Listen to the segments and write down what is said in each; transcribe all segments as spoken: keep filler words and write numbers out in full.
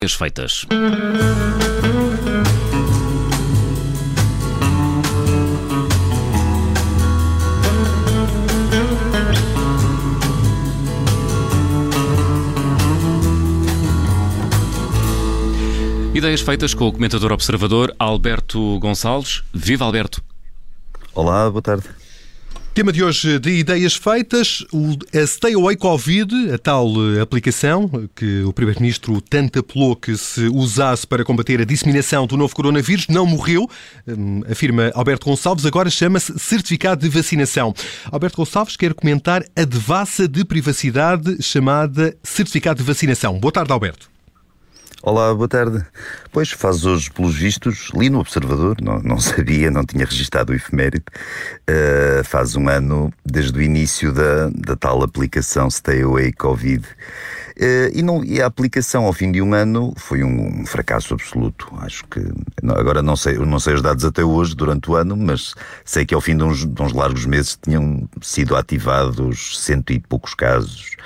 Feitas. Ideias feitas com o comentador observador Alberto Gonçalves. Viva, Alberto! Olá, boa tarde. Tema de hoje de Ideias Feitas, a Stay Away Covid, a tal aplicação que o Primeiro-Ministro tanto apelou que se usasse para combater a disseminação do novo coronavírus, não morreu, afirma Alberto Gonçalves, agora chama-se Certificado de Vacinação. Alberto Gonçalves quer comentar a devassa de privacidade chamada Certificado de Vacinação. Boa tarde, Alberto. Olá, boa tarde. Pois, faz hoje, pelos vistos, li no Observador, não, não sabia, não tinha registado o efeméride, uh, faz um ano desde o início da, da tal aplicação Stay Away Covid. Uh, e, não, e a aplicação, ao fim de um ano, foi um, um fracasso absoluto. Acho que, não, agora não sei, não sei os dados até hoje, durante o ano, mas sei que ao fim de uns, de uns largos meses tinham sido ativados cento e poucos casos.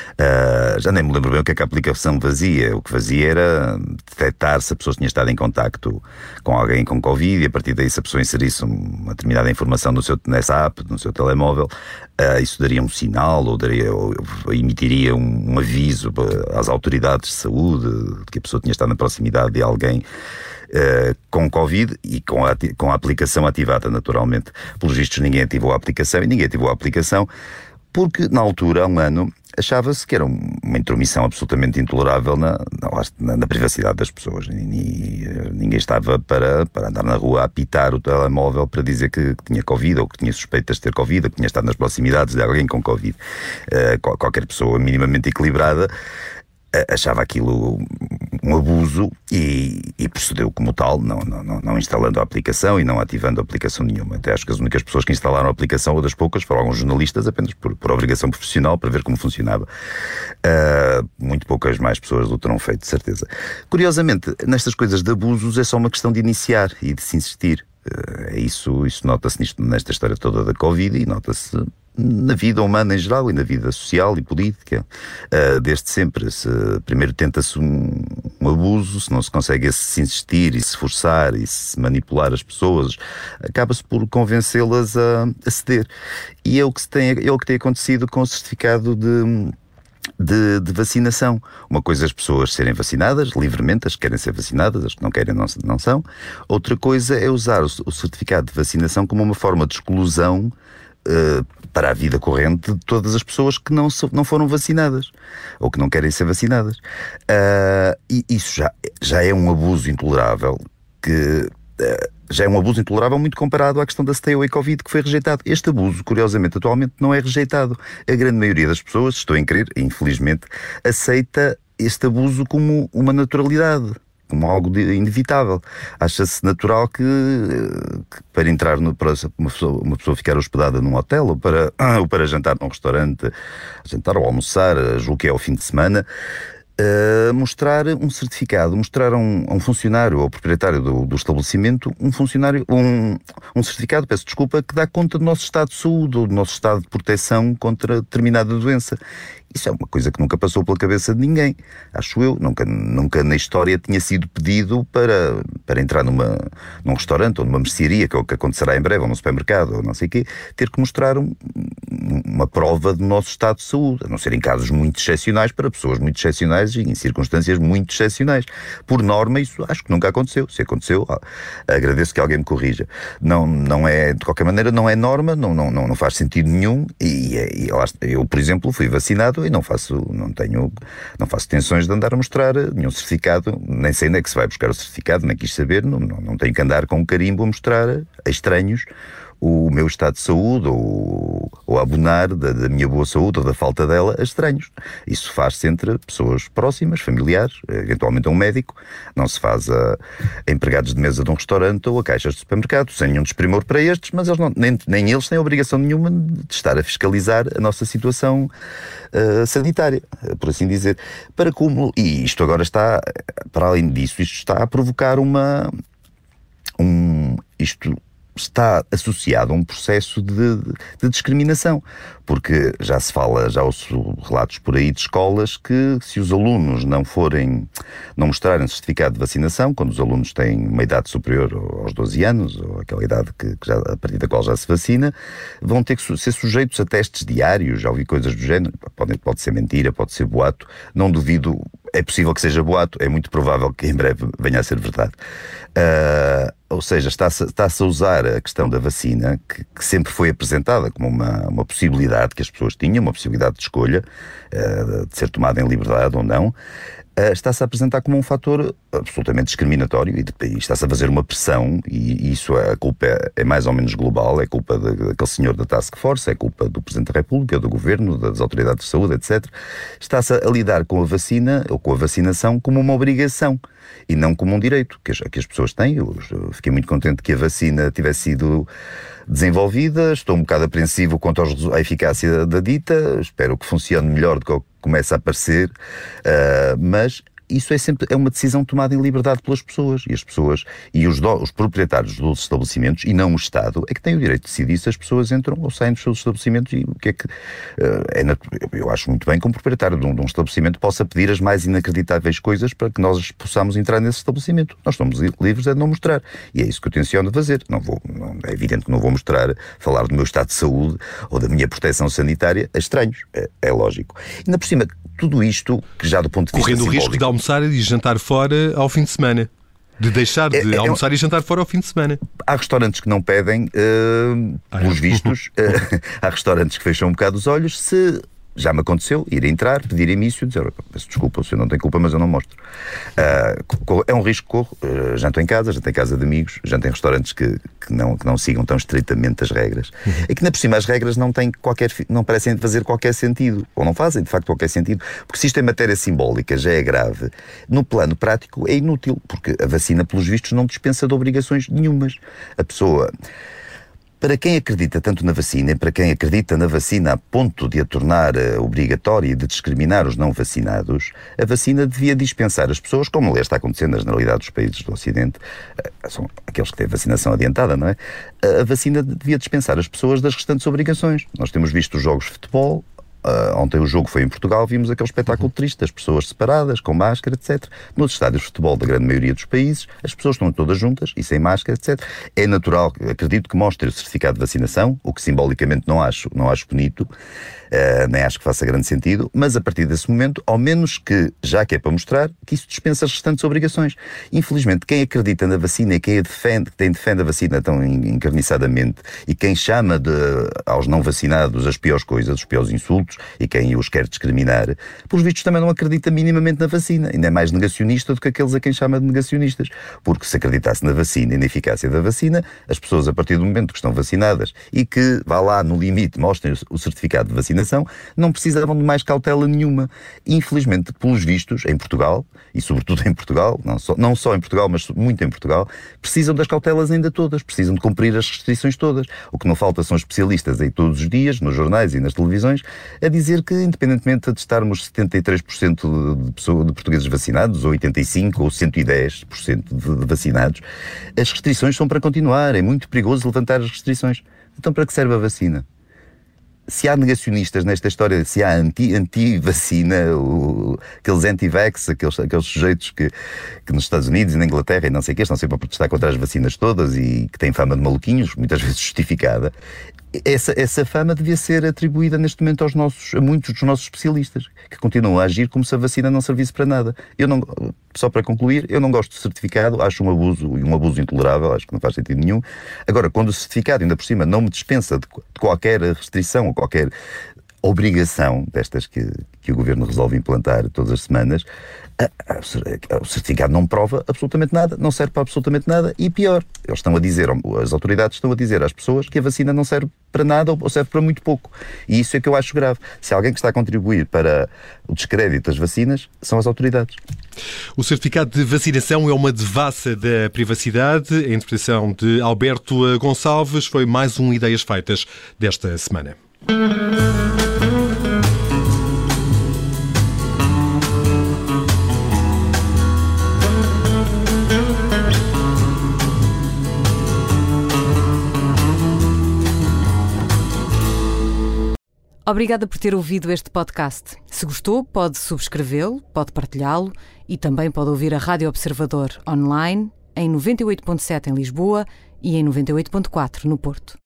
Uh, já nem me lembro bem o que é que a aplicação fazia. O que fazia era detectar se a pessoa tinha estado em contacto com alguém com Covid e a partir daí, se a pessoa inserisse uma determinada informação no seu, nessa app, no seu telemóvel, uh, isso daria um sinal ou, daria, ou, ou emitiria um, um aviso às autoridades de saúde de que a pessoa tinha estado na proximidade de alguém Uh, com Covid e com a, com a aplicação ativada, naturalmente. Pelos vistos, ninguém ativou a aplicação e ninguém ativou a aplicação porque, na altura, há um ano, achava-se que era uma intromissão absolutamente intolerável na, na, na privacidade das pessoas. E, e, ninguém estava para, para andar na rua a apitar o telemóvel para dizer que, que tinha Covid ou que tinha suspeitas de ter Covid ou que tinha estado nas proximidades de alguém com Covid. Uh, qualquer pessoa minimamente equilibrada achava aquilo um abuso e, e procedeu como tal, não, não, não instalando a aplicação e não ativando a aplicação nenhuma. Até acho que as únicas pessoas que instalaram a aplicação, ou das poucas, foram alguns jornalistas, apenas por, por obrigação profissional, para ver como funcionava. Uh, muito poucas mais pessoas o terão feito, de certeza. Curiosamente, nestas coisas de abusos é só uma questão de iniciar e de se insistir. Uh, isso, isso nota-se nisto, nesta história toda da Covid e nota-se na vida humana em geral e na vida social e política, uh, desde sempre. Se primeiro tenta-se um, um abuso, se não se consegue se insistir e se forçar e se manipular as pessoas, acaba-se por convencê-las a, a ceder. E é o que se tem, é o que tem acontecido com o certificado de De, de vacinação. Uma coisa é as pessoas serem vacinadas livremente, as que querem ser vacinadas, as que não querem não, não são. Outra coisa é usar o, o certificado de vacinação como uma forma de exclusão uh, para a vida corrente de todas as pessoas que não, so, não foram vacinadas ou que não querem ser vacinadas. Uh, e isso já, já é um abuso intolerável que... Uh, já é um abuso intolerável muito comparado à questão da Stay Away Covid, que foi rejeitado. Este abuso, curiosamente, atualmente não é rejeitado. A grande maioria das pessoas, estou em crer, infelizmente, aceita este abuso como uma naturalidade, como algo de, inevitável. Acha-se natural que, que para entrar no, para uma pessoa, uma pessoa ficar hospedada num hotel ou para, ou para jantar num restaurante, jantar ou almoçar, julgo que é ao fim de semana, Uh, mostrar um certificado, mostrar a um, a um funcionário ou ao proprietário do, do estabelecimento um funcionário, um, um certificado, peço desculpa, que dá conta do nosso estado de saúde ou do nosso estado de proteção contra determinada doença. Isso é uma coisa que nunca passou pela cabeça de ninguém, acho eu. Nunca, nunca na história tinha sido pedido para, para entrar numa, num restaurante ou numa mercearia, que é o que acontecerá em breve, ou num supermercado, ou não sei o quê, ter que mostrar um, uma prova do nosso estado de saúde, a não ser em casos muito excepcionais, para pessoas muito excepcionais e em circunstâncias muito excepcionais. Por norma, isso acho que nunca aconteceu. Se aconteceu, agradeço que alguém me corrija. Não, não é, de qualquer maneira, não é norma, não, não, não faz sentido nenhum. E, e eu, por exemplo, fui vacinado e não faço, não tenho, não faço intenções de andar a mostrar nenhum certificado, nem sei onde é que se vai buscar o certificado, nem quis saber, não, não, não tenho que andar com um carimbo a mostrar a estranhos o meu estado de saúde ou, ou a abonar da, da minha boa saúde ou da falta dela a estranhos. Isso faz-se entre pessoas próximas, familiares, eventualmente a um médico, não se faz a, a empregados de mesa de um restaurante ou a caixas de supermercado, sem nenhum desprimor para estes, mas eles não, nem, nem eles têm obrigação nenhuma de estar a fiscalizar a nossa situação uh, sanitária, por assim dizer. Para como, e isto agora está, para além disso, isto está a provocar uma... Um, isto está associado a um processo de, de discriminação, porque já se fala, já ouço relatos por aí de escolas que se os alunos não forem, não mostrarem certificado de vacinação, quando os alunos têm uma idade superior aos doze anos, ou aquela idade que, que já, a partir da qual já se vacina, vão ter que ser sujeitos a testes diários. Já ouvi coisas do género, pode, pode ser mentira, pode ser boato, não duvido, é possível que seja boato, é muito provável que em breve venha a ser verdade. Uh, ou seja, está-se, está-se a usar a questão da vacina, que, que sempre foi apresentada como uma, uma possibilidade que as pessoas tinham, uma possibilidade de escolha, uh, de ser tomada em liberdade ou não, uh, está-se a apresentar como um fator absolutamente discriminatório e, de, e está-se a fazer uma pressão, e, e isso a culpa é, é mais ou menos global, é culpa de, daquele senhor da Task Force, é culpa do Presidente da República, do Governo, das autoridades de saúde, etcétera. Está-se a lidar com a vacina, ou com a vacinação, como uma obrigação e não como um direito que as, que as pessoas têm. Eu fiquei muito contente que a vacina tivesse sido desenvolvida, estou um bocado apreensivo quanto aos, à eficácia da dita, espero que funcione melhor do que começa a parecer, uh, mas isso é sempre é uma decisão tomada em liberdade pelas pessoas, e as pessoas e os, do, os proprietários dos estabelecimentos, e não o Estado, é que têm o direito de decidir se as pessoas entram ou saem dos seus estabelecimentos. E o que é que uh, é natural. Eu acho muito bem que um proprietário de um, de um estabelecimento possa pedir as mais inacreditáveis coisas para que nós possamos entrar nesse estabelecimento. Nós estamos livres de não mostrar, e é isso que eu tenciono fazer. Não vou, não, é evidente que não vou mostrar, falar do meu estado de saúde ou da minha proteção sanitária a estranhos, é, é lógico. E ainda por cima, tudo isto, que já do ponto de vista correndo o risco de almoçar e jantar fora ao fim de semana. De deixar de é, é, almoçar é, e jantar fora ao fim de semana. Há restaurantes que não pedem, uh, ah, pelos é. vistos, uh, há restaurantes que fecham um bocado os olhos. Se já me aconteceu ir entrar, pedir emício e dizer: peço desculpa, o senhor não tem culpa, mas eu não mostro. Uh, é um risco que corro. Uh, janto em casa, janto em casa de amigos, janto em restaurantes que, que, não, que não sigam tão estritamente as regras. Uhum. É que, na por cima, as regras não têm qualquer, não parecem fazer qualquer sentido, ou não fazem, de facto, qualquer sentido, porque se isto é matéria simbólica, já é grave. No plano prático é inútil, porque a vacina, pelos vistos, não dispensa de obrigações nenhumas. A pessoa... Para quem acredita tanto na vacina, e para quem acredita na vacina a ponto de a tornar uh, obrigatória e de discriminar os não vacinados, a vacina devia dispensar as pessoas, como aliás está acontecendo na generalidade dos países do Ocidente, uh, são aqueles que têm vacinação adiantada, não é? Uh, a vacina devia dispensar as pessoas das restantes obrigações. Nós temos visto os jogos de futebol. Uh, ontem o jogo foi em Portugal, vimos aquele espetáculo triste, as pessoas separadas, com máscara, etcétera. Nos estádios de futebol da grande maioria dos países, as pessoas estão todas juntas e sem máscara, etcétera. É natural, acredito que mostre o certificado de vacinação, o que simbolicamente não acho, não acho bonito, uh, nem acho que faça grande sentido, mas a partir desse momento, ao menos que, já que é para mostrar, que isso dispensa as restantes obrigações. Infelizmente, quem acredita na vacina e quem a defende, quem defende a vacina tão encarniçadamente, e quem chama de, aos não vacinados as piores coisas, os piores insultos, e quem os quer discriminar, pelos vistos também não acredita minimamente na vacina, ainda é mais negacionista do que aqueles a quem chama de negacionistas, porque se acreditasse na vacina e na eficácia da vacina, as pessoas, a partir do momento que estão vacinadas e que, vá lá, no limite, mostrem o certificado de vacinação, não precisavam de mais cautela nenhuma. Infelizmente, pelos vistos, em Portugal, e sobretudo em Portugal, não só, não só em Portugal, mas muito em Portugal, precisam das cautelas ainda todas, precisam de cumprir as restrições todas. O que não falta são especialistas aí todos os dias, nos jornais e nas televisões, a dizer que, independentemente de estarmos setenta e três por cento de, pessoas, de portugueses vacinados, ou oitenta e cinco por cento, ou cento e dez por cento de, de vacinados, as restrições são para continuar. É muito perigoso levantar as restrições. Então, para que serve a vacina? Se há negacionistas nesta história, se há anti, anti-vacina, o, aqueles anti-vax, aqueles, aqueles sujeitos que, que nos Estados Unidos e na Inglaterra e não sei o que, estão sempre a protestar contra as vacinas todas e que têm fama de maluquinhos, muitas vezes justificada, essa, essa fama devia ser atribuída neste momento aos nossos, a muitos dos nossos especialistas, que continuam a agir como se a vacina não servisse para nada. Eu não, só para concluir, eu não gosto de certificado, acho um abuso e um abuso intolerável, acho que não faz sentido nenhum. Agora, quando o certificado, ainda por cima, não me dispensa de, de qualquer restrição ou qualquer obrigação destas que, que o Governo resolve implantar todas as semanas, o certificado não prova absolutamente nada, não serve para absolutamente nada, e pior, eles estão a dizer, as autoridades estão a dizer às pessoas que a vacina não serve para nada ou serve para muito pouco. E isso é que eu acho grave. Se alguém que está a contribuir para o descrédito das vacinas, são as autoridades. O certificado de vacinação é uma devassa da privacidade. A interpretação de Alberto Gonçalves foi mais um Ideias Feitas desta semana. Obrigada por ter ouvido este podcast. Se gostou, pode subscrevê-lo, pode partilhá-lo e também pode ouvir a Rádio Observador online em noventa e oito ponto sete em Lisboa e em noventa e oito ponto quatro no Porto.